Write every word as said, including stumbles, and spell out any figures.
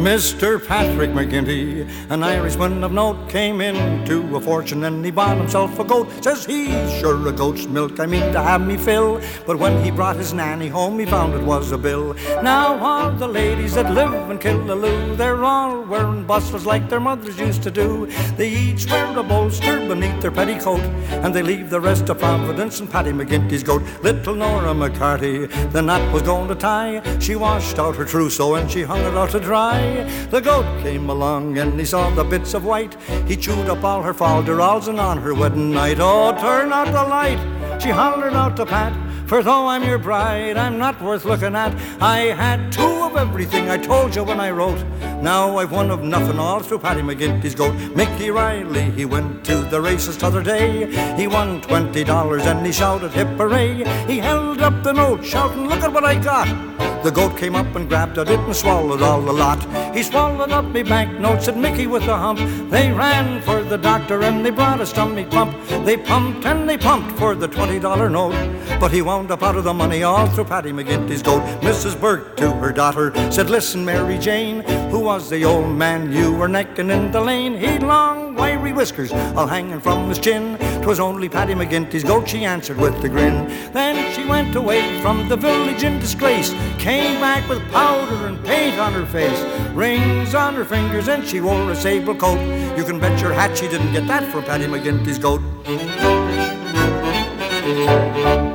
Mister Patrick McGinty, an Irishman of note, came into a fortune and he bought himself a goat. Says he, sure a goat's milk I mean to have me fill. But when he brought his nanny home, he found it was a bill. Now all the ladies that live in Killaloe, they're all wearing bustles like their mothers used to do. They each wear a bolster beneath their petticoat, and they leave the rest to Providence and Paddy McGinty's goat. Little Nora McCarty, the knot was going to tie. She washed out her trousseau and she hung it out to dry. The goat came along and he saw the bits of white. He chewed up all her falderals, and on her wedding night, oh, turn out the light, she hollered out to Pat, for though I'm your bride, I'm not worth looking at. I had two of everything I told you when I wrote. Now I've one of nothing all through Paddy McGinty's goat. Mickey Riley, he went to the races t'other day. He won twenty dollars and he shouted hip hooray. He held up the note shouting, look at what I got. The goat came up and grabbed at it and swallowed all the lot. He swallowed up me banknote, said Mickey with a hump. They ran for the doctor and they brought a stomach pump. They pumped and they pumped for the twenty dollar note, but he wound up out of the money all through Paddy McGinty's goat. Missus Burke to her daughter said, listen, Mary Jane, who was the old man you were necking in the lane? He'd long wiry whiskers all hanging from his chin. 'Twas only Paddy McGinty's goat, she answered with a grin. Then she went away from the village in disgrace, came back with powder and paint on her face, rings on her fingers, and she wore a sable coat. You can bet your hat she didn't get that from Paddy McGinty's goat.